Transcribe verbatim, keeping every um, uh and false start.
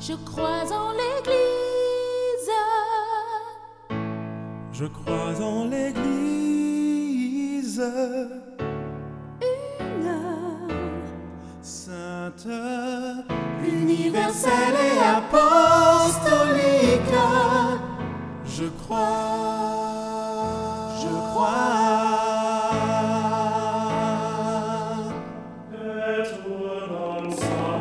Je crois en l'Église. Je crois en l'Église, Une sainte, universelle et apostolique. je crois, je crois. Et non